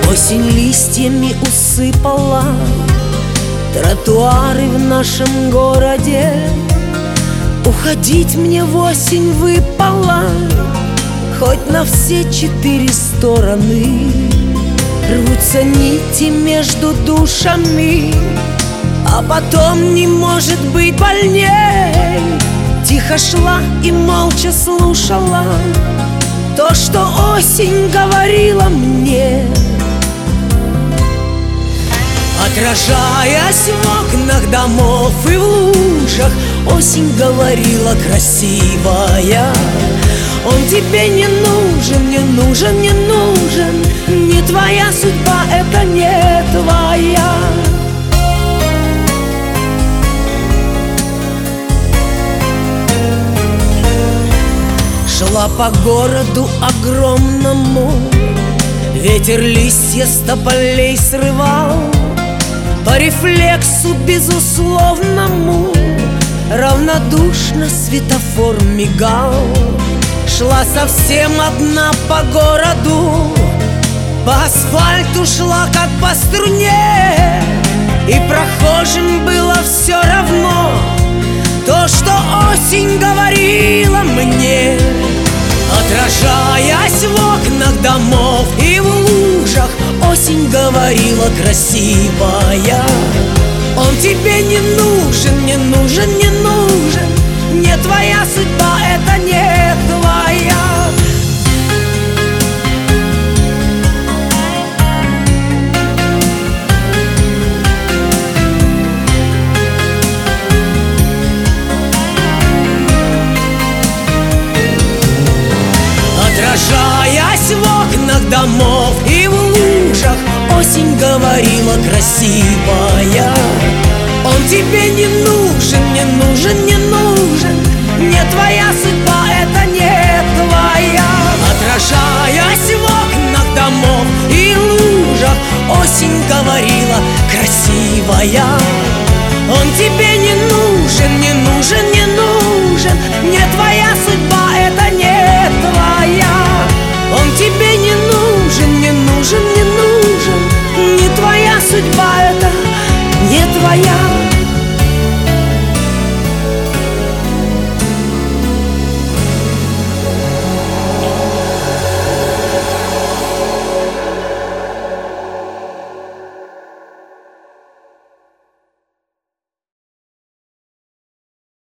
Осень листьями усыпала тротуары в нашем городе. Уходить мне в осень выпало, хоть на все 4 стороны. Рвутся нити между душами, а потом не может быть больней. Тихо шла и молча слушала то, что осень говорила мне. Отражаясь в окнах домов и в лужах, осень говорила красивая: он тебе не нужен, не нужен, не нужен. Не твоя судьба, это не твоя. Шла по городу огромному, ветер листья с тополей срывал. По рефлексу безусловному равнодушно светофор мигал. Шла совсем одна по городу, по асфальту шла как по струне, и прохожим было все равно то, что осень говорила мне. Отражаясь в окнах домов и в лужах, осень говорила красивая: он тебе не нужен, не нужен, не нужен. Не твоя судьба, это не твоя. Отражаясь в окнах домов и в лужах, осень говорила красивая: он тебе не нужен, не нужен, не нужен. Не твоя судьба, это не твоя. Отражаясь в окнах домов и лужах, осень говорила красивая: он тебе не нужен, не нужен, не нужен. Не твоя